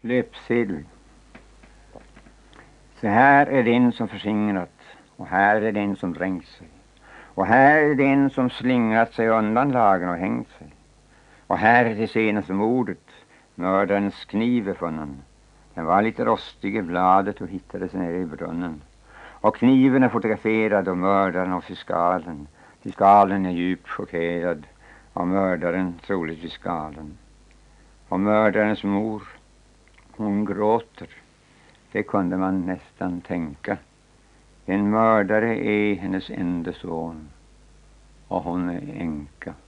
Löpsedel. Så här är den som försingrat, och här är den som dränkt sig. Och här är den som slingrat sig undan lagen och hängt sig. Och här är det senaste mordet, mördarens kniv är funnen. Den var lite rostig i bladet och hittades nere i brunnen. Och kniven är fotograferad av mördaren och fiskalen. Fiskalen är djupt chockerad och mördaren troligtvis galen. Och mördarens mor, hon gråter. Det kunde man nästan tänka. En mördare är hennes enda son och hon är änka.